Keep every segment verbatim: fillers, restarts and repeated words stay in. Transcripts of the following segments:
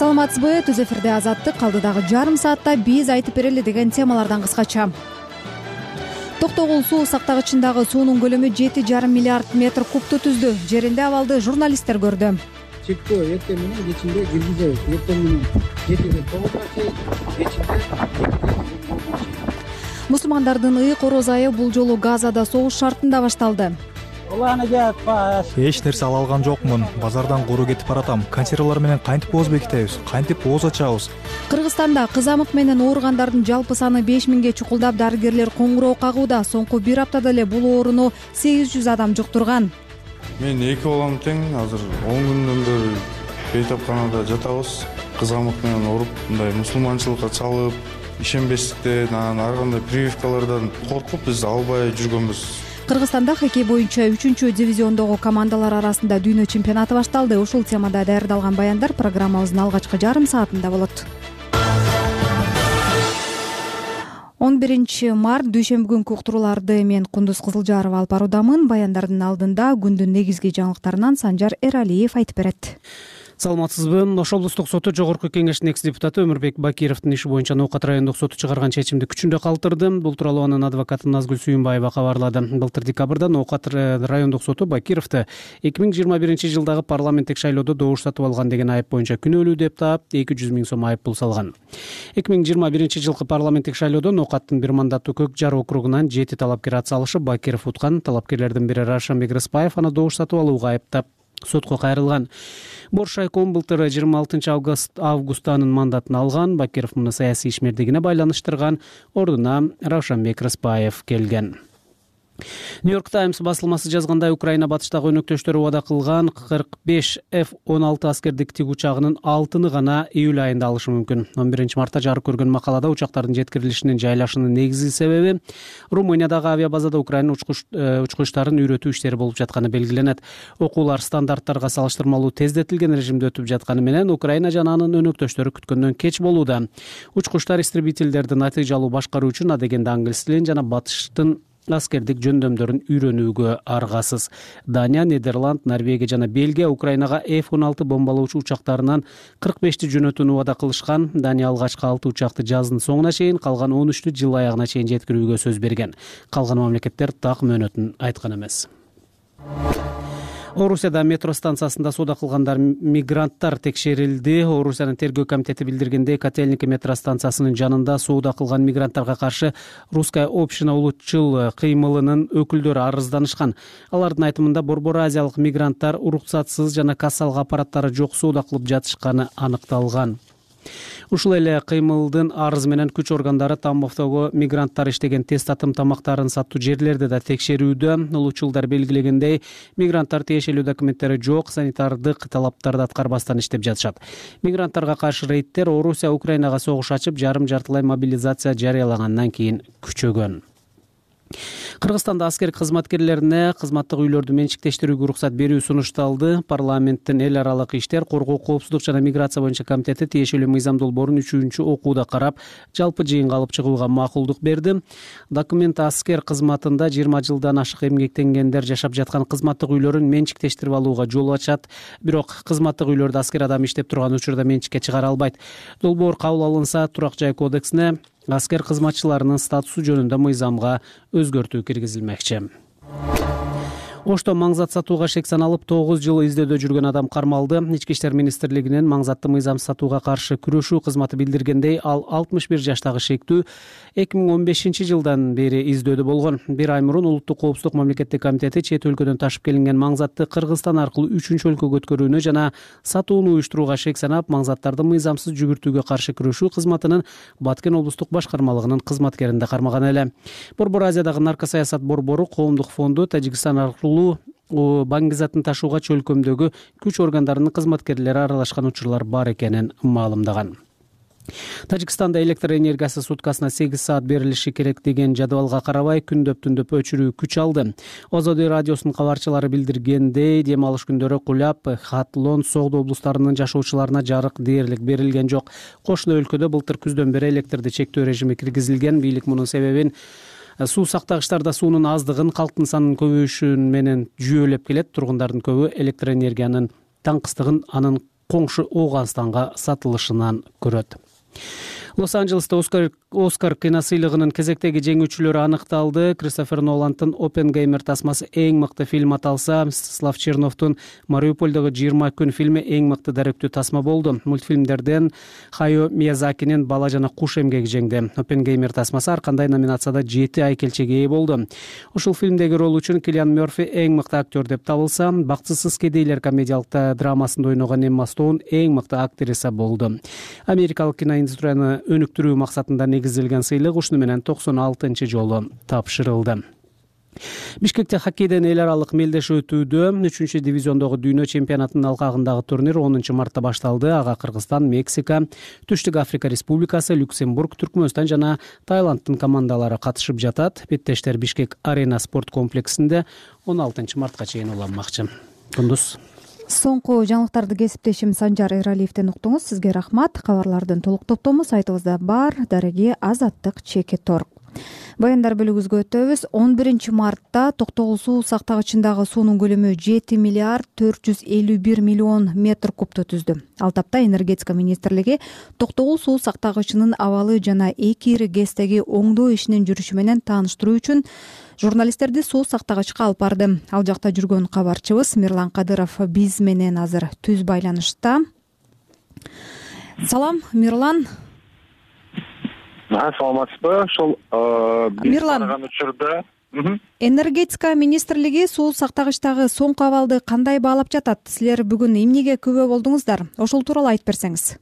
саламатсызбы? Түз эфирде Азаттык. Алдыдагы жарым саатта биз айтып берели деген темалардан кыскача. Токтогул суу сактагычындагы суунун көлөмү жети жарым миллиард метр кубту түздү. Жеринде абалды журналисттер көрдү. Чекко эртең менен кечинде киргизебиз. Эртең менен жетиде тогузга чейин, кечинде Мусулмандардын ыйык ороз айы бул жолу Газада согуш шартында башталды. Эч нерсе ала алган жокмун. Базардан куру кетип баратам. Консервалар менен кантип ооз бекитебиз, кантип ооз ачабыз? Кыргызстанда кызамык менен ооругандардын жалпы саны беш миңге чукулдап, дарыгерлер коңгуроо кагууда. Соңку бир аптада эле бул ооруну сегиз жүз адам жуктурган. Мен эки балам тең, азыр он күндөн бери бейтапканада жатабыз. Кызамык менен ооруп, мындай мусулманчылыкка чалып, ишенбестиктен, анан ар кандай прививкалардан коркуп биз албай жүргөнбүз. Кыргызстанда хоккей боюнча үчүнчү дивизиондогу командалар арасында дүйнө чемпионаты башталды. Ушул темада даярдалган баяндар программабыздын алгачкы жарым саатында болот. он биринчи март дүйшөмбү күнкү уктурууларды мен Кундуз Кызылжарова алып баруудамын. Баяндардын алдында күндүн негизги жаңылыктарынан Санжар Эралиев айтып берет. Саламатсызбы? Ош облустук соту жогорку кеңештин экс депутаты Өмүрбек Бакировдун иши боюнча Ноокат райондук соту чыгарган чечимди күчүндө калтырды. Бул тууралуу анын адвокаты Назгүл Сүйүнбаева кабарлады. Былтыр декабрда Ноокат райондук соту Бакировду эки миң жыйырма биринчи жылдагы парламенттик шайлоодо добуш сатып алган деген айып боюнча күнөөлүү деп таап, эки жүз миң сом айып пул салган. эки миң жыйырма биринчи жылкы парламенттик шайлоодо Ноокаттын бир мандаттуу Көк Жар округунан жети талапкер ат салышып, Бакиров уткан. Талапкерлердин бири Равшанбек Рыспаев аны добуш сатып алууга айыптап сотко кайрылган. Боршайком былтыр жыйырма алтынчы августта анын мандатын алган. Бакиров муну саясий ишмердигине байланыштырган. Ордуна Равшанбек Рыспаев келген. Нью-Йорк Таймс басылмасы жазгандай, Украина батыштагы өнөктөштөрү убада кылган кырк беш эф он алты аскердик тик учагынын алтыны гана июль айында алышы мүмкүн. он биринчи мартта жарык көргөн макалада учактардын жеткирилишинин жайлашуунун негизги себеби Румыниядагы авиабазада Украина учкучтарын үйрөтүү иштери болуп жатканы белгиленет. Окуулар стандарттарга салыштырмалуу тездетилген режимде өтүп жатканы менен Украина жана анын өнөктөштөрү күткөндөн кеч болууда. Учкучтар истребительдерди натыйжалуу башкаруу үчүн адегенде англис тилин жана батыштын аскердик жөндөмдөрүн үйрөнүүгө аргасыз. Дания, Нидерланд, Норвегия жана Бельгия Украинага эф он алты бомбалоочу учактарынан кырк бешти жөнөтүүнү убада кылышкан. Дания алгачкы алты учакты жаздын соңуна чейин, калган он үчтү жыл аягына чейин жеткирүүгө сөз берген. Калган мамлекеттер так мөөнөтүн айткан эмес. Орусияда метро станциясында соода кылгандар мигранттар текшерилди. Орусиянын тергөө комитети билдиргендей, Котельники метро станциясынын жанында соода кылган мигранттарга каршы Русская община улутчул кыймылынын өкүлдөрү арызданышкан. Алардын айтымында Борбор азиялык мигранттар уруксатсыз жана кассалык аппараттары жок соода кылып жатышканы аныкталган. Ушул эле кыймылдын арызы менен күч органдары Тамбовдогу мигранттар иштеген тест атым тамактарын саттуу жерлерди да текшерүүдө. Улутчулдар белгилегендей, мигранттар тиешелүү документтери жок, санитардык талаптарды аткарбастан иштеп жатышат. Мигранттарга каршы рейдтер Орусия Украинага согуш ачып, жарым-жартылай мобилизация жарыялагандан кийин күчөгөн. Кыргызстанда аскер кызматкерлерине кызматтык үйлөрдү менчиктештирүүгө уруксат берүү сунушталды. Парламенттин эл аралык иштер, коргоо, коопсуздук жана миграция боюнча комитети тиешелүү мыйзам долбоорун үчүнчү окууда карап, жалпы жыйынга алып чыгууга макулдук берди. Документ аскер кызматында жыйырма жылдан ашык эмгектенгендер жашап жаткан кызматтык үйлөрүн менчиктештирип алууга жол ачат. Бирок кызматтык үйлөрдө аскер адам иштеп турган учурда менчикке чыгара албайт. Долбоор кабыл алынса, Турак жай кодексине аскер кызматчыларынын статусу жөнүндө мыйзамга өзгөртүү киргизилмекчи. Ошто маңзат сатууга шек саналып тогуз жыл издөөдө жүргөн адам кармалды. Ички иштер министрлигинин маңзатты мыйзам сатууга каршы күрөшүү кызматы билдиргендей, ал алтымыш бир жаштагы шектүү эки миң он бешинчи жылдан бери издөөдө болгон. Бир ай мурун Улуттук коопсуздук мамлекеттик комитети чет өлкөдөн ташып келинген маңзатты Кыргызстан аркылуу үчүнчү өлкөгө өткөрүүнү жана сатууну уюштурууга шек санап, маңзаттарды мыйзамсыз жүгүртүүгө каршы күрөшүү кызматынын Баткен облустук башкармалыгынын кызматкерин да кармаган эле. Борбор Азиядагы наркосаясат борбору коомдук фонду Тажикстан аркылуу баңгизатын ташууга чөлкөмдөгү күч органдарынын кызматкерлери аралашкан учурлар бар экенин маалымдаган. Тажикстанда электр энергиясы суткасына сегиз саат берилиши керек деген жадвалга карабай, күндөп-түндөп өчүрүү күч алды. Озоди радиосунун кабарчылары билдиргендей, дем алыш күндөрү Куляп, Хатлон, Согду облустарынын жашоочуларына жарык дээрлик берилген жок. Кошуна өлкөдө былтыр күздөн бери электрди чектөө режими киргизилген. Бийлик мунун себебин суу сактагычтарда суунун аздыгын, калктын санынын көбөйүшү менен жүйөлөп келет. Тургундардын көбү электр энергиянын таңкыстыгын анын коңшу Ооганстанга сатылышынан көрөт. Лос-Анджелесте Оскар, Оскар киносыйлыгынын кезектеги жеңүүчүлөрү аныкталды. Кристофер Ноландын Оппенгеймер тасмасы эң мыкты фильм аталса, Мстислав Черновдун Мариупольдогу жыйырма күн фильми эң мыкты даректүү тасма болду. Мультфильмдерден Хайо Миязакинин Бала жана куш эмгеги жеңди. Оппенгеймер тасмасы ар кандай номинацияда жети айкелчеге ээ болду. Ушул фильмдеги рол үчүн Киллиан Мерфи эң мыкты актер деп табылса, Бактысыз кедейлер комедиялык драмасында ойногон Эмма Стоун эң мыкты актриса болду. Америкалык киноиндустрияны өнүктүрүү максатында негизделген сыйлык ушуну менен токсон алтынчы жолу тапшырылды. Бишкекте хоккейден эл аралык мелдешүү өтүүдө. Үчүнчү дивизиондогу дүйнө чемпионатынын алкагындагы турнир онунчу мартта башталды. Ага Кыргызстан, Мексика, Түштүк Африка Республикасы, Люксембург, Түркмөнстан жана Таиландтын командалары катышып жатат. Беттештер Бишкек Арена спорт комплексинде он алтынчы мартка чейин уланмакчы. Кундуз. Соңку жаңылыктарды кесиптешим Санжар Эралиевден уктуңуз. Сизге рахмат. Кабарлардын толук топтому сайтыбызда бар. Дареги Азаттык чеки торг. Баяндар бөлүгүбүзгө өтөбүз. он биринчи мартта Токтогул суу сактагычындагы суунун көлөмү жети миллиард төрт жүз элүү бир миллион метр кубту түздү. Ал тапта энергетика министрлиги Токтогул суу сактагычынын абалы жана эки ири ГЭСтеги оңдоо ишинин жүрүшү менен тааныштыруу үчүн журналисттерди суу сактагычка алып барды. Ал жакта жүргөн кабарчыбыз Мирлан Кадыров биз менен азыр түз байланышта. Салам, Мирлан. Саламатсызбы. Ошол Мирлан, учурда энергетика министрлиги суу сактагычтагы соңку абалды кандай баалап жатат? Силер бүгүн эмнеге күбө болдуңуздар? Ошол тууралуу айтып берсеңиз.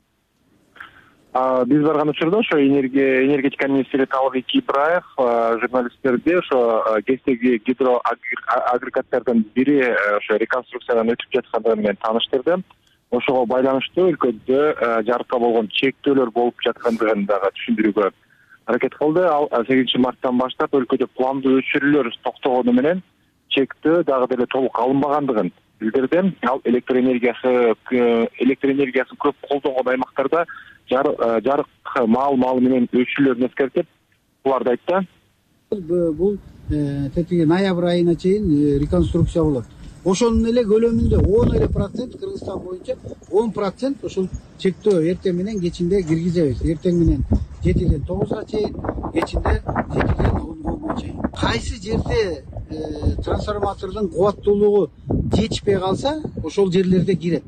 Биз барган учурда ошо энергетика министри Талгат Ибраев журналисттерди ошо ГЭСтеги гидроагрегаттардын бири ошо реконструкциядан өтүп жаткандыгы менен тааныштырды. Ошого байланыштуу өлкөдө жарыкка болгон чектөөлөр болуп жаткандыгын дагы түшүндүрүүгө аракет кылды. Ал сегизинчи марттан баштап өлкөдө пландуу өчүрүүлөр токтогону менен чектөө дагы деле толук алынбагандыгын билдирди. Ал электр энергиясы электр энергиясын көп колдонгон аймактарда жарык маал маалы менен өчүрүүлөрүн эскертип, буларды айтты. Бул тетиги ноябрь айына чейин реконструкция болот. Ошонун эле көлөмүндө он эле процент Кыргызстан боюнча он процент ушул чектөө эртең менен кечинде киргизебиз. Эртең менен жетиден тогузга чейин, кечинде жетиден онго чейин. Кайсы жерде трансформатордун кубаттуулугу жетишпей калса, ошол жерлерде кирет.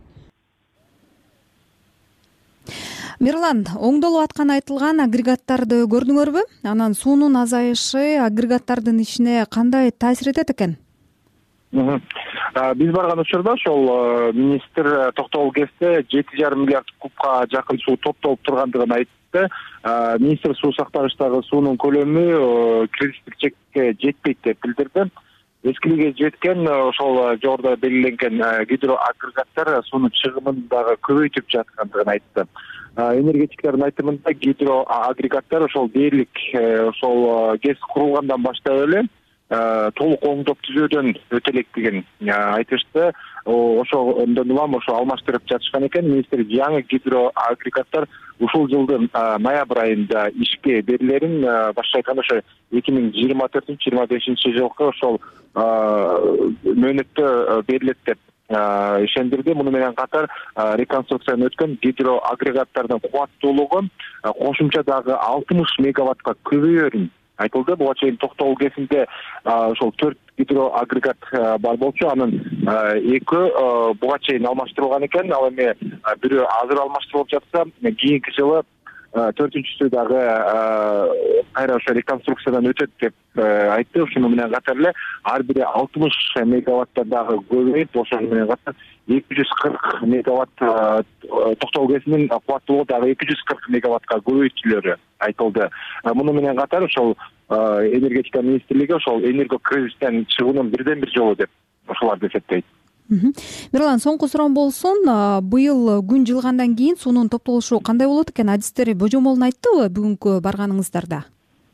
Мирлан, оңдолуп атканы айтылган агрегаттарды көрдүңөрбү? Анан суунун азайышы агрегаттардын ишине кандай таасир этет экен? Биз барган учурда ошол министр Токтогул ГЭСте жети жарым миллиард кубка жакын суу топтолуп тургандыгын айтты. Министр суу сактагычтагы суунун көлөмү кризистик чекке жетпейт деп билдирди. Эскилиге жеткен ошол жогоруда белгиленген гидроагрегаттар суунун чыгымын дагы көбөйтүп жаткандыгын айтты. Энергетиктердин айтымында гидроагрегаттар ошол дээрлик ошол ГЭС курулгандан баштап эле толук оңдоп түзөөдөн өтө электигин айтышты. Ошондон улам ошо алмаштырып жатышкан экен. Министр жаңы гидроагрегаттар ушул жылдын ноябрь айында ишке берилерин, башкача айтканда ошо эки миң жыйырма төртүнчү жыйырма бешинчи жылкы ошол мөөнөттө берилет деп ишендирди. Муну менен катар реконструкциядан өткөн гидроагрегаттардын кубаттуулугу кошумча дагы алтымыш мегаваттка көбөйөрүн айтылды. Буга чейин Токтогул ГЭСинде ошол төрт гидроагрегат бар болчу. Анын экөө буга чейин алмаштырылган экен. Ал эми бирөө азыр алмаштырылып жатса, кийинки жылы төртүнчүсү дагы кайра ошо реконструкциядан өтөт деп айтты. Ошону менен катар эле ар бири алтымыш мегаваттта дагы көбөйүп, ошону менен катар эки жүз кырк мегаватт Токтогул ГЭСинин кубаттуулугу дагы эки жүз кырк мегаваттка көбөйтүлөрү айтылды. Муну менен катар ошол энергетика министрлиги ошол энерго кризистен чыгуунун бирден бир жолу деп ошолорду эсептейт. Мирлан, соңку суроом болсун. Быйыл күн жылгандан кийин суунун топтолушу кандай болот экен? Адистер божомолун айттыбы бүгүнкү барганыңыздарда?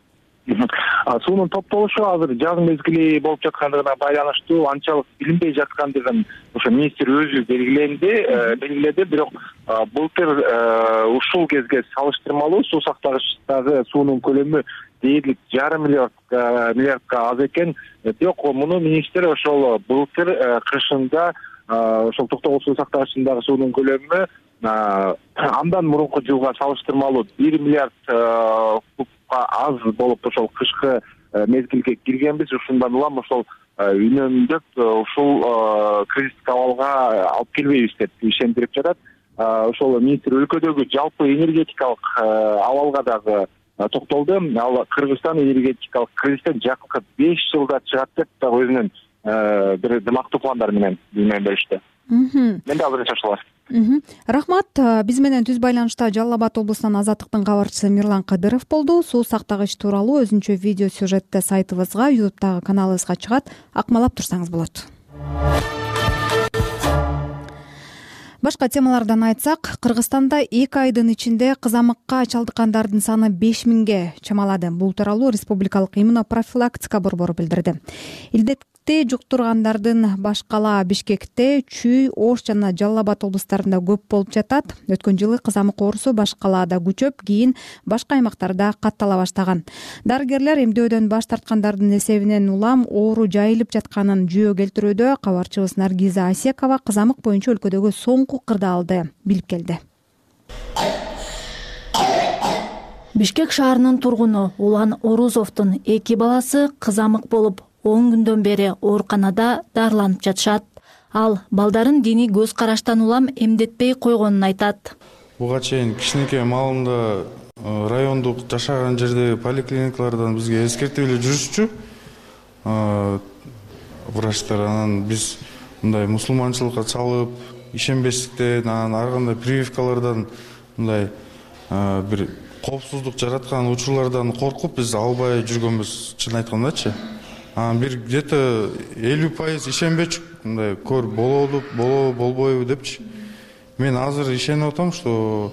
Суунун топтолушу азыр жаз мезгили болуп жаткандыгына байланыштуу анчалык билинбей жаткандыгын ошо министр өзү белгиленди, белгиледи. Бирок былтыр ушул кезге салыштырмалуу суу сактагычтагы суунун көлөмү дээрлик жарым миллиардка аз экен. Бирок муну министр ошол былтыр кышында ошол Токтогул суу сактагычындагы суунун көлөмү андан мурунку жылга салыштырмалуу бир миллиард кубка аз болуп ошол кышкы мезгилге киргенбиз. Ушундан улам ошол үнөмдөп ушул кризистик абалга алып келбейбиз деп ишендирип жатат. Ошол министр өлкөдөгү жалпы энергетикалык абалга дагы токтолду. Ал Кыргызстан энергетикалык кризистен жакынкы беш жылда чыгат деп дагы өзүнүн бир дымактуу пландары менен билмей беришти. Мен дагы азырынча ушулар. Рахмат. Биз менен түз байланышта Жалал Абад облусунан Азаттыктын кабарчысы Мирлан Кадыров болду. Суу сактагыч тууралуу өзүнчө видео сюжетте сайтыбызга, ютубтагы каналыбызга чыгат. Акмалап турсаңыз болот. Башка темалардан айтсак, Кыргызстанда эки айдын ичинде кызамыкка чалдыккандардын саны беш миңге чамалады. Бул тууралуу Республикалык иммунопрофилактика борбору билдирди. Илдетти жуктургандардын башкала Бишкекте, Чүй, Ош жана Жалал Абад облустарында көп болуп жатат. Өткөн жылы кызамык оорусу башкалаада күчөп, кийин башка аймактарда каттала баштаган. Дарыгерлер эмдөөдөн баш тарткандардын эсебинен улам оору жайылып жатканын жүйө келтирүүдө. Кабарчыбыз Наргиза Асекова кызамык боюнча өлкөдөгү соңку кырдаалды билип келди. Бишкек шаарынын тургуну Улан Орузовдун эки баласы кызамык болуп он күндөн бери ооруканада дарыланып жатышат. Ал балдарын диний көз караштан улам эмдетпей койгонун айтат. Буга чейин кичинекей маалында райондук жашаган жердеги поликлиникалардан бизге эскертип эле жүрүшчү врачтар. Анан биз мындай мусулманчылыкка чалып, ишенбестиктен, анан ар кандай прививкалардан мындай бир коопсуздук жараткан учурлардан коркуп биз албай жүргөнбүз, чын айткандачы. Бир где-то элүү пайыз ишенбечүк, мындай көр болобу, болобу, болбойбу депчи. Мен азыр ишенип атам, что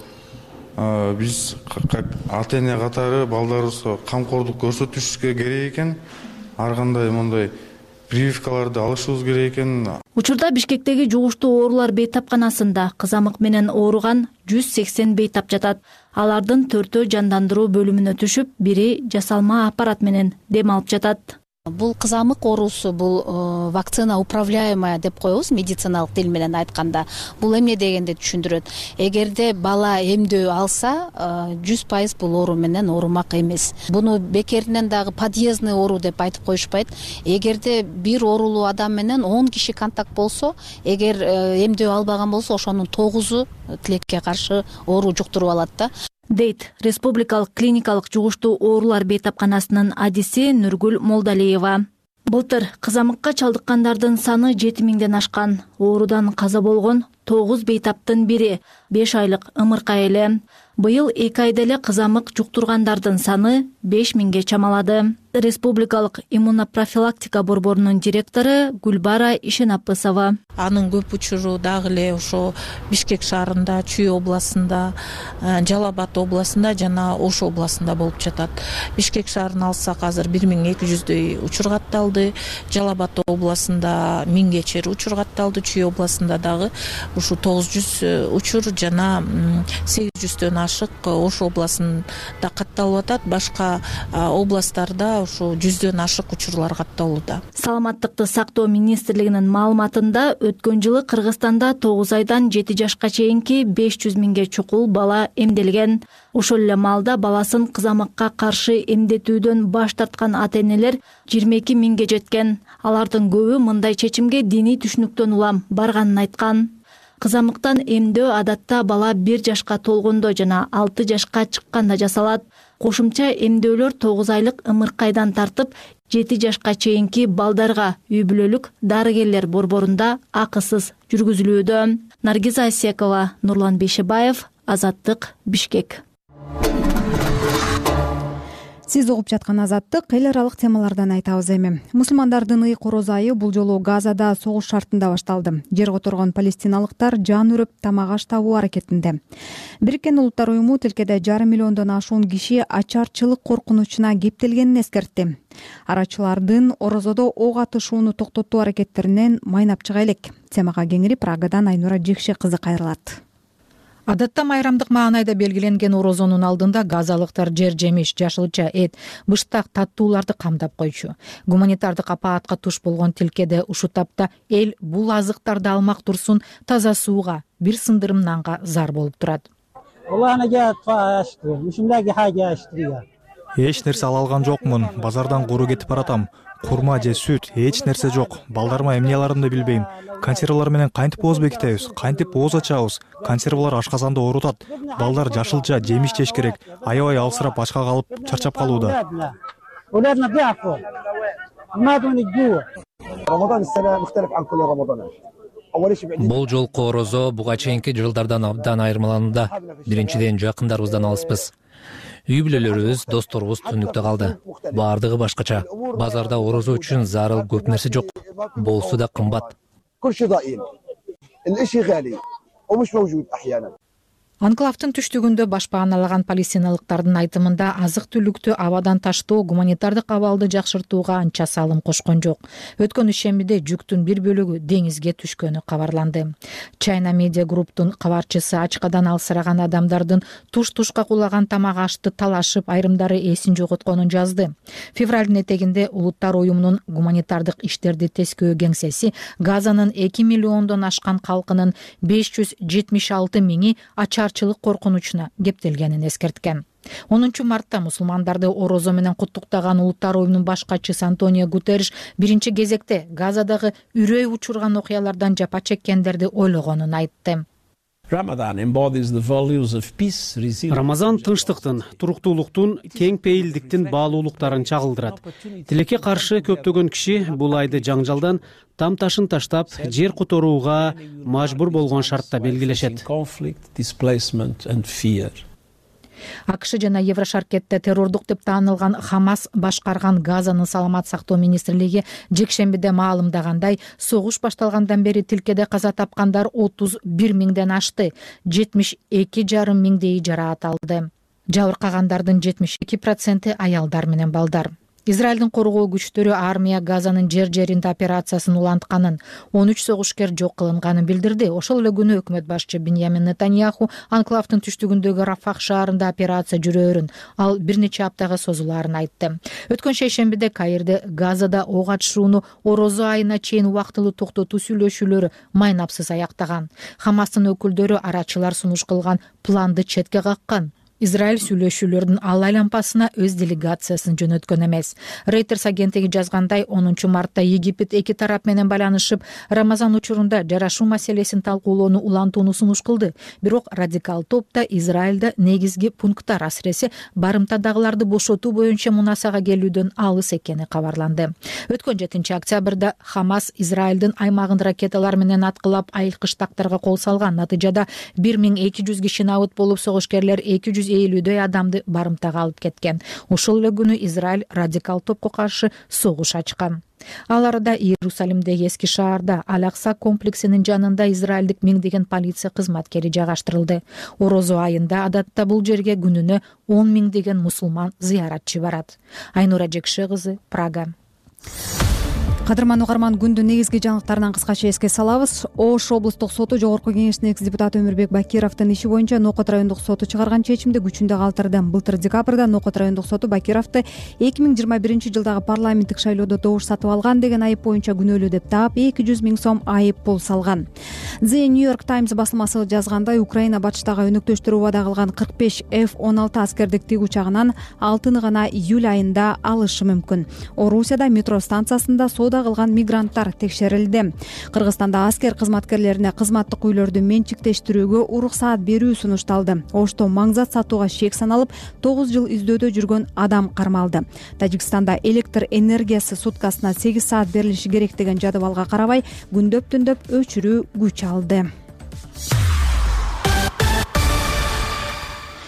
биз как ата-эне катары балдарыбызга камкордук көрсөтүшүбүзгө керек экен. Ар кандай мындай прививкаларды алышыбыз керек экен. Учурда Бишкектеги жугуштуу оорулар бейтапканасында кызамык менен ооруган жүз сексен бейтап жатат. Алардын төртөө жандандыруу бөлүмүнө түшүп, бири жасалма аппарат менен дем алып жатат. Бул кызамык оорусу бул вакцина управляемая деп коебуз медициналык тил менен айтканда. Бул эмне дегенди түшүндүрөт. Эгерде бала эмдөө алса, жүз пайыз бул оору менен оорумак эмес. Буну бекеринен дагы подъездный оору деп айтып коюшпайт. Эгерде бир оорулуу адам менен он киши контакт болсо, эгер эмдөө албаган болсо, ошонун тогузу тилекке каршы оору жуктуруп алат да. Дейт Республикалык клиникалык жугуштуу оорулар бейтапканасынын адиси Нургүл Молдалиева. Былтыр кызамыкка чалдыккандардын саны жети миңден ашкан. Оорудан каза болгон тогуз бейтаптын бири беш айлык ымыркай эле. Быйыл эки айда эле кызамык жуктургандардын саны беш миңге чамалады. Республикалык иммунопрофилактика борборунун директору Гүлбара Ишенапысова. Анын көп учуру дагы эле ошо Бишкек шаарында, Чүй областында, Жалал Абад областында жана Ош областында болуп жатат. Бишкек шаарын алсак азыр бир миң эки жүздөй учур катталды. Жалал Абад областында миңге чейин учур катталды. Чүй областында дагы ушу тогуз жүз учур жана сегиз жүздөн ашык Ош областында катталып атат. Башка областтарда ушу жүздөн ашык учурлар катталууда. Саламаттыкты сактоо министрлигинин маалыматында өткөн жылы Кыргызстанда тогуз айдан жети жашка чейинки беш жүз миңге чукул бала эмделген. Ошол эле маалда баласын кызамыкка каршы эмдетүүдөн баш тарткан ата-энелер жыйырма эки миңге жеткен. Алардын көбү мындай чечимге диний түшүнүктөн улам барганын айткан. Кызамыктан эмдөө адатта бала бир жашка толгондо жана алты жашка чыкканда жасалат. Кошумча эмдөөлөр тогуз айлык ымыркайдан тартып жети жашка чейинки балдарга үй бүлөлүк дарыгерлер борборунда акысыз жүргүзүлүүдө. Наргиза Асекова, Нурлан Бейшебаев, Азаттык, Бишкек. Сиз угуп жаткан Азаттык, эл аралык темалардан айтабыз эми. Мусулмандардын ыйык ороз айы бул жолу Газада согуш шартында башталды. Жер которгон палестиналыктар жан үрүп тамак аш табуу аракетинде. Бириккен Улуттар уюму тилкеде жарым миллиондон ашуун киши ачарчылык коркунучуна кептелгенин эскертти. Арачылардын орозодо ок атышууну токтотуу аракеттеринен майнап чыга элек. Темага кеңири Прагадан Айнура Жекше кызы кайрылат. Адатта майрамдык маанайда белгиленген орозонун алдында газалыктар жер жемиш, жашылча, эт, быштак, таттууларды камдап койчу. Гуманитардык апаатка туш болгон тилкеде ушул тапта эл бул азыктарды алмак турсун таза сууга, бир сындырым нанга зар болуп турат. Эч нерсе ала алган жокмун. Базардан куру кетип баратам. Курма же сүт, эч нерсе жок. Балдарыма эмне аларымды билбейм. Консервалар менен кантип ооз бекитебиз, кантип ооз ачабыз. Консервалар ашказанда оорутат. Балдар жашылча, жемиш жеш керек. Аябай алсырап, ачка калып, чарчап калууда. Бул жолку орозо буга чейинки жылдардан абдан айырмаланууда. Биринчиден, жакындарыбыздан алыспыз. Үй бүлөлөрүбүз, досторубуз түндүктө калды. Баардыгы башкача. Базарда орозо үчүн зарыл көп нерсе жок. Болсу да кымбат. Анклавдын түштүгүндө баш бааналаган палестиналыктардын айтымында азык түлүктү абадан таштоо гуманитардык абалды жакшыртууга анча салым кошкон жок. Өткөн ишембиде жүктүн бир бөлүгү деңизге түшкөнү кабарланды. China Media Group'тун кабарчысы ачкадан алсыраган адамдардын туш-тушка кулаган тамак ашты талашып, айрымдары эсин жоготконун жазды. Февралдын этегинде Улуттар уюмунун гуманитардык иштерди тескөө кеңсеси Газанын эки миллиондон ашкан калкынын беш жүз жетимиш алты миңи ачарчылык коркунучуна кептелгенин эскерткен. онунчу мартта мусулмандарды орозо менен куттуктаган Улуттар уюмунун баш катчысы Антонио Гутерриш биринчи кезекте Газадагы үрөй учурган окуялардан жапа чеккендерди ойлогонун айтты. Рамазан тынчтыктын, туруктуулуктун, кең пейилдиктин баалуулуктарын чагылдырат. Тилекке каршы көптөгөн киши бул айды жаңжалдан там ташын таштап, жер которууга мажбур болгон шартта белгилешет. АКШ жана Еврошаркетте террордук деп таанылган Хамас башкарган Газанын саламат сактоо министрлиги жекшембиде маалымдагандай, согуш башталгандан бери тилкеде каза тапкандар отуз бир миңден ашты, жетимиш эки жарым миңдейи жараат алды. Жабыркагандардын жетимиш эки проценти аялдар менен балдар. Израилдин коргоо күчтөрү армия Газанын жер жеринде операциясын улантканын, он үч согушкер жок кылынганын билдирди. Ошол эле күнү өкмөт башчы Биньямин Нетаньяху анклавдын түштүгүндөгү Рафах шаарында операция жүрөөрүн, ал бир нече аптага созулаарын айтты. Өткөн шейшембиде Каирде Газада ок атышууну орозо айына чейин убактылуу токтотуу сүйлөшүүлөрү майнапсыз аяктаган. Хамастын өкүлдөрү арачылар сунуш кылган планды четке каккан. Израиль сүйлөшүүлөрдүн ал айлампасына өз делегациясын жөнөткөн эмес. Reuters агенттиги жазгандай, онунчу мартта Египет эки тарап менен байланышып, Рамазан учурунда жарашуу маселесин талкуулоону улантууну сунуш кылды. Бирок радикал топта Израилде негизги пункттар, асыресе барымтадагыларды бошотуу боюнча мунасага келүүдөн алыс экени кабарланды. Өткөн жетинчи октябрда Хамас Израилдин аймагын ракеталар менен аткылап, айылкыштактарга кол салган. Натыйжада бир миң эки жүз киши набыт болуп, согушкерлер эки жүз элүүдөй адамды барымтага алып кеткен. Ошол эле күнү Израиль радикал топко каршы согуш ачкан. Ал арада Иерусалимдеги эски шаарда Ал-Акса комплексинин жанында израилдик миңдеген полиция кызматкери жайгаштырылды. Орозо айында адатта бул жерге күнүнө он миңдеген мусулман зыяратчы барат. Айнура Жекше кызы, Прага. Кадырман угарман, күндүн негизги жаңылыктарынан кыскача эске салабыз. Ош облустук соту Жогорку кеңештин экс депутаты Өмүрбек Бакировдун иши боюнча Нокот райондук соту чыгарган чечимди күчүндө калтырды. Былтыр декабрда Нокот райондук соту Бакировду эки миң жыйырма биринчи жылдагы парламенттик шайлоодо добуш сатып алган деген айып боюнча күнөөлүү деп таап, эки жүз миң сом айып пул салган. The New York Times басылмасы жазгандай, Украина батыштагы өнөктөштөрү убада кылган кырк беш эф он алты аскердик тиг учагынан алтыны гана июль айында алышы мүмкүн. Орусияда метро станциясында соода кылган мигранттар текшерилди. Кыргызстанда аскер кызматкерлерине кызматтык үйлөрдү менчиктештирүүгө уруксаат берүү сунушталды. Ошто маңзат сатууга шек саналып, тогуз жыл издөөдө жүргөн адам кармалды. Тажикстанда электр энергиясы суткасына сегиз саат берилиши керек деген жадыбалга карабай, күндөп-түндөп өчүрүү күч алды.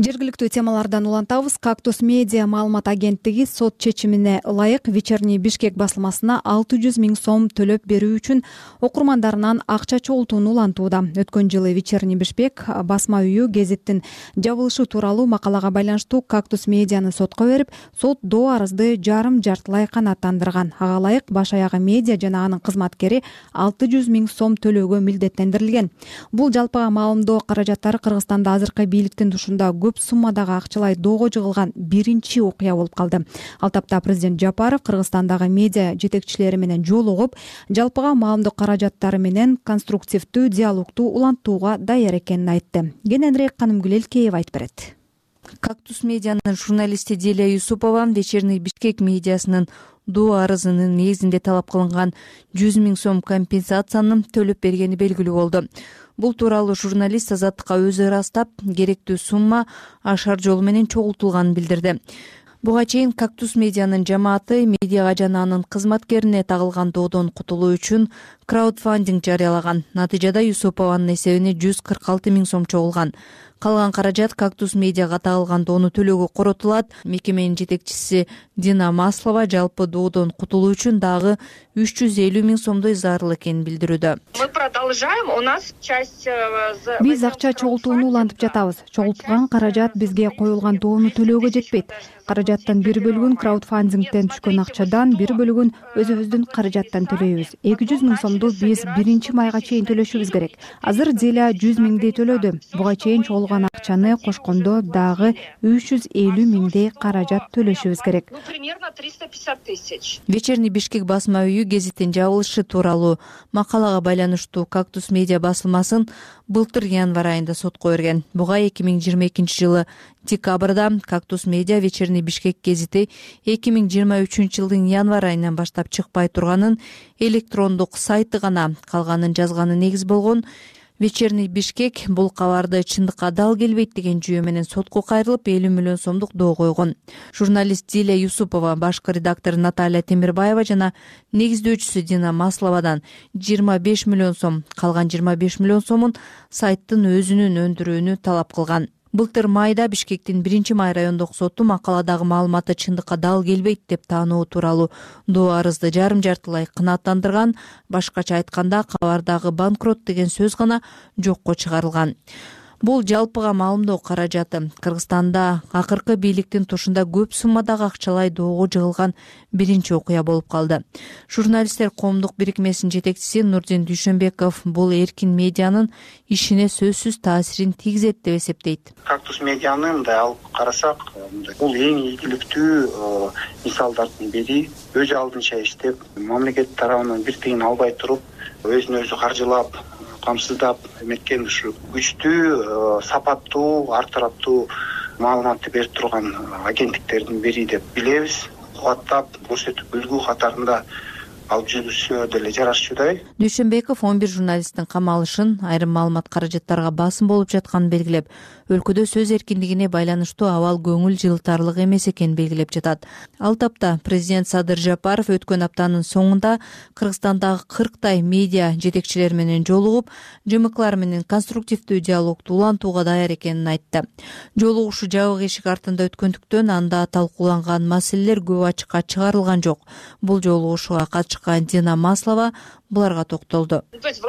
Жергиликтүү темалардан улантабыз. Кактус медиа маалымат агенттиги сот чечимине ылайык Вечерний Бишкек басылмасына алты жүз миң сом төлөп берүү үчүн окурмандарынан акча чогултууну улантууда. Өткөн жылы Вечерний Бишкек басма үйү гезиттин жабылышы тууралуу макалага байланыштуу Кактус медианы сотко берип, сот доо арызды жарым жартылай канааттандырган. Ага ылайык баш аягы медиа жана анын кызматкери алты жүз миң сом төлөөгө милдеттендирилген. Бул жалпыга маалымдоо каражаттары Кыргызстанда азыркы бийликтин тушунда көп суммадагы акчалай доого жыгылган биринчи окуя болуп калды. Ал тапта президент Жапаров Кыргызстандагы медиа жетекчилери менен жолугуп, жалпыга маалымдоо каражаттары менен конструктивдүү диалогту улантууга даяр экенин айтты. Кененирээк Канымгүл Элкеева айтып берет. Кактус медианын журналисти Дилия Юсупова Вечерний Бишкек медиасынын доо арызынын негизинде талап кылынган жүз миң сом компенсацияны төлөп бергени белгилүү болду. Бул тууралуу журналист Азаттыкка өзү ырастап, керектүү сумма ашар жол менен чогултулганын билдирди. Буга чейин Кактус медианын жамааты медиага жана анын кызматкерине тагылган доодон кутулуу үчүн краудфандинг жарыялаган. Натыйжада Юсупованын эсебине жүз кырк алты миң сом чогулган. Калган каражат Кактус медиага тагылган доону төлөөгө коротулат. Мекеменин жетекчиси Дина Маслова жалпы доодон кутулуу үчүн дагы үч жүз элүү миң сомдой зарыл экенин билдирүүдө. Мы продолжаем. У нас часть Биз акча чогултууну улантып жатабыз. Чогултулган каражат бизге коюлган доону төлөөгө жетпейт. Каражаттын бир бөлүгүн краудфандингден түшкөн акчадан, бир бөлүгүн өзүбүздүн каражаттан төлөйбүз. эки жүз миң сомду биз биринчи майга чейин төлөшүбүз керек. Азыр Зиля жүз миңдей төлөдү. Буга чейин чогулган акчаны кошкондо дагы үч жүз элүү миңдей каражат төлөшүбүз керек. примерно триста пятьдесят тысяч. Вечерний Бишкек басма үйү гезиттин жабылышы тууралуу макалага байланыштуу Кактус медиа басылмасын былтыр январь айында сотко берген. Буга эки миң жыйырма экинчи жылы декабрда Кактус медиа Вечерний Бишкек гезити эки миң жыйырма үчүнчү жылдын январь айынан баштап чыкпай турганын электрондук сайты гана калганын жазганы негиз болгон. Вечерний Бишкек бул кабарды чындыкка дал келбейт деген жүйө менен сотко кайрылып элүү миллион сомдук доо койгон. Журналист Дилия Юсупова, башкы редактор Наталья Темирбаева жана негиздөөчүсү Дина Масловадан жыйырма беш миллион сом, калган жыйырма беш миллион сомун сайттын өзүнүн өндүрүүнү талап кылган. Былтыр майда Бишкектин биринчи май райондук соту макаладагы маалыматы чындыкка дал келбейт деп таануу тууралуу доо арызды жарым жартылай канааттандырган. Башкача айтканда кабардагы банкрот деген сөз гана жокко чыгарылган. Бул жалпыга маалымдоо каражаты Кыргызстанда акыркы бийликтин тушунда көп суммадагы акчалай доого жыгылган биринчи окуя болуп калды. Журналисттер коомдук бирикмесинин жетекчиси Нурдин Дүйшөнбеков бул эркин медианын ишине сөзсүз таасирин тийгизет деп эсептейт. Кактус медианы мындай алып карасак, бул эң ийгиликтүү мисалдардын бири. Өз алдынча иштеп, мамлекет тарабынан бир тыйын албай туруп, өзүн өзү каржылап, камсыздап эметкен ушу күчтүү, сапаттуу, ар тараптуу маалыматты берип турган агенттиктердин бири деп билебиз. Кубаттап көрсөтүп үлгү катарында алып жүрүшү деле жарашчудай. Дүйшөнбеков он бир журналисттин камалышын, айрым маалымат каражаттарга басым болуп жатканын белгилеп, өлкөдө сөз эркиндигине байланыштуу абал көңүл жылытарлык эмес экенин белгилеп жатат. Ал тапта президент Садыр Жапаров өткөн аптанын соңунда Кыргызстандагы кырктай медиа жетекчилери менен жолугуп, ЖМКлар менен конструктивдүү диалогту улантууга даяр экенин айтты. Жолугушуу жабык эшик артында өткөндүктөн анда талкууланган маселелер көп ачыкка чыгарылган жок. Бул жолугушууга катышкан Дина Маслова буларга токтолду.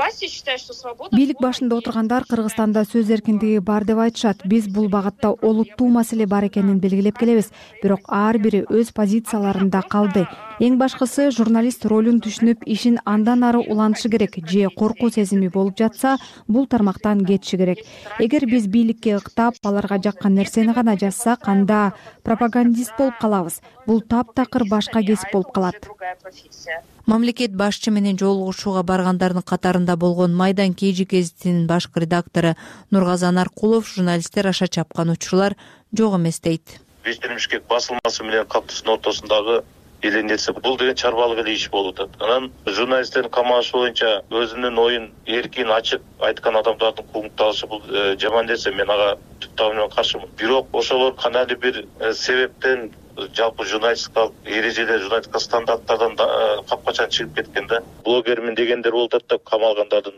Бийлик башында отургандар Кыргызстанда сөз эркиндиги бар деп айтышат. Биз бул багытта олуттуу маселе бар экенин белгилеп келебиз, бирок ар бири өз позицияларында калды. Эң башкысы журналист ролун түшүнүп, ишин андан ары улантышы керек. Же коркуу сезими болуп жатса, бул тармактан кетиши керек. Эгер биз бийликке ыктап, аларга жаккан нерсени гана жазсак, анда пропагандист болуп калабыз. Бул таптакыр башка кесип болуп калат. Мамлекет башчы менен жолугушууга баргандардын катарында болгон Майдан Кежи гезитинин башкы редактору Нургазан Аркулов журналисттер аша чапкан учурлар жок эмес дейт. Вечерний Бишкек басылмасы менен Кактустун ортосундагы эле нерсе бул деген чарбалык эле иш болуп атат. Анан журналисттердин камалышы боюнча өзүнүн оюн эркин ачык айткан адамдардын куугунталышы бул жаман нерсе. Мен ага түп табы каршымын. Бирок ошолор кандайдыр бир себептен жалпы журналистикалык эрежелер, журналистика стандарттардан капкачан чыгып кеткен да. Блогермин дегендер болуп атат да, камалгандардын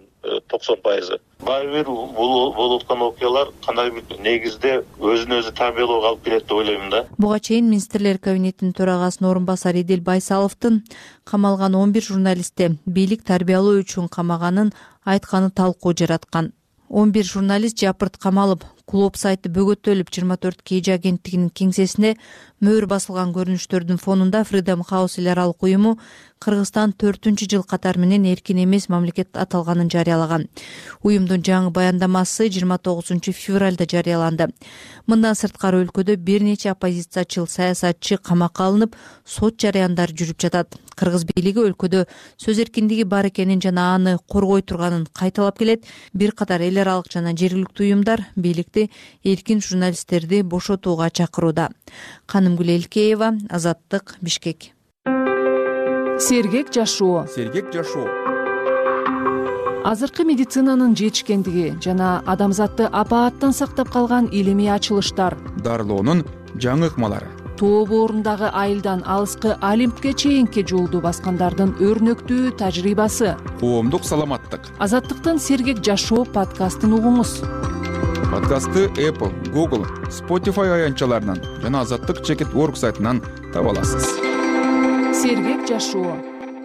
токсон пайызы. Баары бир болуп аткан окуялар кандайдыр бир негизде өзүн өзү тарбиялоого алып келет деп ойлойм да. Буга чейин министрлер кабинетинин төрагасынын орун басары Эдил Байсаловдун камалган он бир журналистти бийлик тарбиялоо үчүн камаганын айтканы талкуу жараткан. он бир журналист жапырт камалып, клуб сайты бөгөтөлүп, жыйырма төрт кей жи агенттигинин кеңсесине мөөр басылган көрүнүштөрдүн фонунда Freedom House эл аралык уюму Кыргызстан төртүнчү жыл катары менен эркин эмес мамлекет аталганын жарыялаган. Уюмдун жаңы баяндамасы жыйырма тогузунчу февралда жарыяланды. Мындан сырткары өлкөдө бир нече оппозициячыл саясатчы камакка алынып, сот жарыяндар жүрүп жатат. Кыргыз бийлиги өлкөдө сөз эркиндиги бар экенин жана аны коргой турганын кайталап келет. Бир катар эл аралык жана жергиликтүү уюмдар бийликти эркин журналисттерди бошотууга чакырууда. Канымгүл Элкеева, Азаттык, Бишкек. Сергек жашоо. Сергек жашоо. Азыркы медицинанын жетишкендиги жана адамзатты апааттан сактап калган илимий ачылыштар. Дарылоонун жаңы ыкмалары. Тоо боорундагы айылдан алыскы Олимпке чейинки жолду баскандардын өрнөктүү тажрыйбасы. Коомдук саламаттык. Азаттыктын Сергек жашоо подкастын угуңуз. Подкастты Apple, Google, Spotify аянтчаларынан жана Азаттык чекит точка орг сайтынан таба аласыз. Сергек жашоо.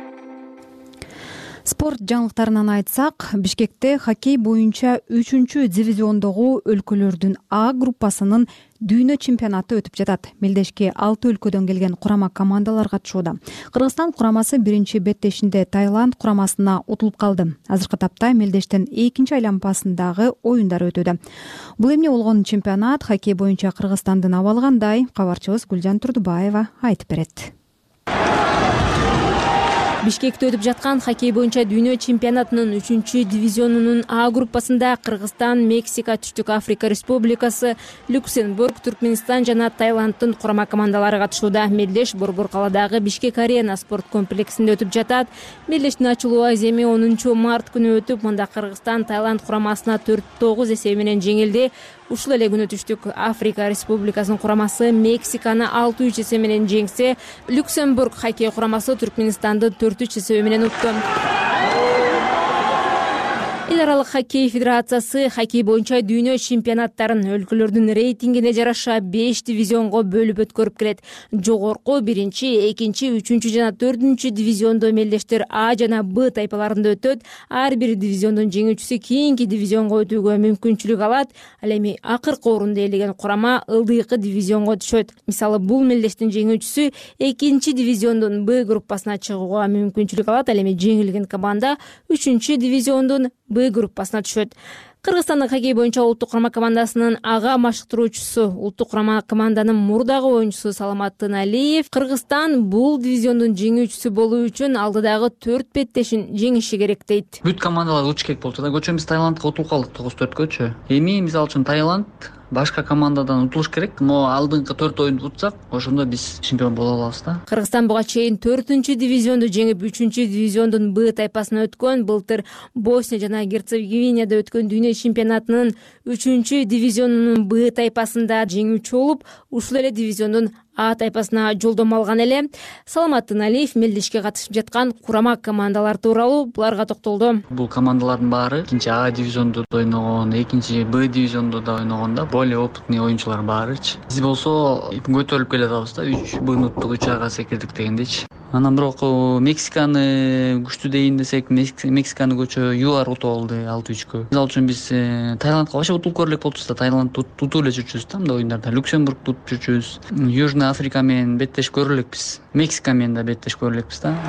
Спорт жаңылыктарынан айтсак, Бишкекте хоккей боюнча үчүнчү дивизиондогу өлкөлөрдүн А группасынын дүйнө чемпионаты өтүп жатат. Мелдешке алты өлкөдөн келген курама командалар катышууда. Кыргызстан курамасы биринчи беттешинде Таиланд курамасына утулуп калды. Азыркы тапта Мелдештин экинчи айланпасындагы оюндар өтүүдө. Бул эмне болгон чемпионат хоккей боюнча Кыргызстандын абалы кандай? Кабарчыбыз Гүлжан Турдубаева айтып берет. Бишкекте өтүп жаткан хоккей боюнча дүйнө чемпионатынын үчүнчү дивизионунун А группасында Кыргызстан, Мексика, Түштүк Африка Республикасы, Люксембург, Түркмөнстан жана Таиланддын курама командалары катышууда. Мелдеш Борбор калаадагы Бишкек Арена спорт комплексинде өтүп жатат. Мелдештин ачылуу аземи онунчу март күнү өтүп, мында Кыргызстан Таиланд курамасына төрт тогуз эсеби менен жеңилди. Ушул эле күнү Түштүк Африка Республикасынын курамасы Мексиканы алты үч эсеби менен жеңсе, Люксембург хоккей курамасы Түркмөнстанды төрт үч эсеби менен утту. Эл аралык хоккей федерациясы хоккей боюнча дүйнө чемпионаттарын өлкөлөрдүн рейтингине жараша беш дивизионго бөлүп өткөрүп келет. Жогорку биринчи, экинчи, үчүнчү жана төртүнчү дивизиондо мелдештер А жана Б тайпаларында өтөт. Ар бир дивизиондун жеңүүчүсү кийинки дивизионго өтүүгө мүмкүнчүлүк алат. Ал эми акыркы орунду ээлеген курама ылдыйкы дивизионго түшөт. Мисалы, бул мелдештин жеңүүчүсү экинчи дивизиондун Б группасына чыгууга мүмкүнчүлүк алат. Ал эми жеңилген команда үчүнчү дивизиондун Б группасына түшөт. Кыргызстандын хоккей боюнча улуттук курама командасынын ага машыктыруучусу, улуттук курама команданын мурдагы оюнчусу Саламат Тыналиев Кыргызстан бул дивизиондун жеңүүчүсү болуу үчүн алдыдагы төрт беттешин жеңиши керек дейт. Бүт командалар учуш керек болчу да. Көчө биз Таиландка утулуп калдык тогуз төрткөчү. Эми мисалы үчүн Таиланд башка командадан утулуш керек, но алдыңкы төрт оюнду утсак, ошондо биз чемпион боло алабыз да. Кыргызстан буга чейин төртүнчү дивизионду жеңип, үчүнчү дивизиондун Б тайпасына өткөн. Былтыр Босния жана Герцеговинада өткөн дүйнө чемпионатынын үчүнчү дивизионунун Б тайпасында жеңүүчү болуп, ушул эле дивизиондун А тайпасына жолдомо алган эле. Саламат Тыналиев мелдешке катышып жаткан курама командалар тууралуу буларга токтолду. Бул командалардын баары экинчи А дивизиондо ойногон, экинчи Б дивизиондо да ойногон да, более опытный оюнчулар баарычы. Биз болсо көтөрүлүп келатабыз да, үч Б нуттук, үч Ага секирдик дегендейчи. Анан бирок Мексиканы күчтүү дейин десек, Мексиканы көчө ЮАР утуп алды алты үчкө. Мисалы үчүн биз Таиландка башка утулуп көрөлүк болчубуз да, Таиланд утуп эле жүрчүбүз да мындай оюндарда. Люксембург утуп жүрчүбүз. Южный Африка менен беттеш көрөлекпиз. Мексика менен да беттеш көрөлекпиз да.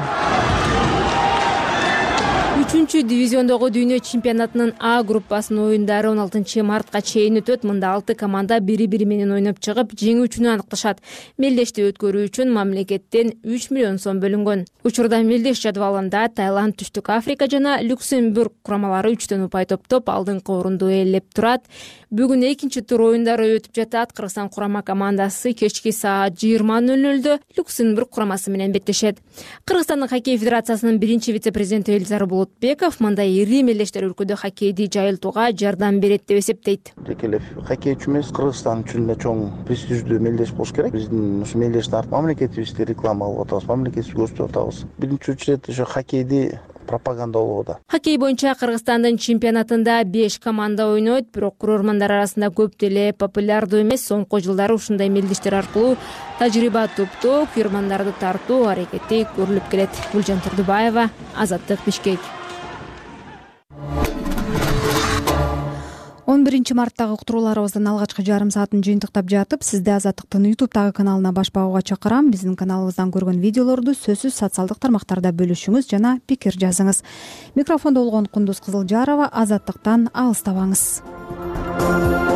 Үчүнчү дивизиондогу дүйнө чемпионатынын А группасынын оюндары он алтынчы мартка чейин өтөт. Мында алты команда бири-бири менен ойноп чыгып, жеңүүчүнү аныкташат. Мелдешти өткөрүү үчүн мамлекеттен үч миллион сом бөлүнгөн. Учурда мелдеш жадвалында Таиланд, Түштүк Африка жана Люксембург курамалары үчтөн упай топтоп алдыңкы орунду ээлеп турат. Бүгүн экинчи тур оюндары өтүп жатат. Кыргызстан курама командасы кечки саат жыйырма нөл нөлдө Люксембург курамасы менен беттешет. Кыргызстандын хоккей федерациясынын биринчи вице-президенти Эльзар Болотбек Мамбеков мындай ири мелдештер өлкөдө хоккейди жайылтууга жардам берет деп эсептейт. Жеке эле хоккейчи эмес, Кыргызстан үчүн да чоң престиждүү мелдеш болуш керек. Биздин ушу мелдештин артынан мамлекетибизди реклама кылып атабыз, мамлекетибизди көрсөтүп атабыз. Биринчи очередь ошо хоккейди пропагандалоо да. Хоккей боюнча Кыргызстандын чемпионатында беш команда ойнойт, бирок көрөрмандар арасында көп деле популярдуу эмес. Соңку жылдары ушундай мелдештер аркылуу тажрыйба топтоо, күйөрмандарды тартуу аракети көрүлүп келет. Гүлжан Турдубаева, Азаттык, Бишкек. он биринчи марттагы уктурууларыбыздын алгачкы жарым саатын жыйынтыктап жатып, сизди Азаттыктын ютубтагы каналына баш багууга чакырам. Биздин каналыбыздан көргөн видеолорду сөзсүз социалдык тармактарда бөлүшүңүз жана пикир жазыңыз. Микрофондо болгон Кундуз Кызылжарова. Азаттыктан алыстабаңыз.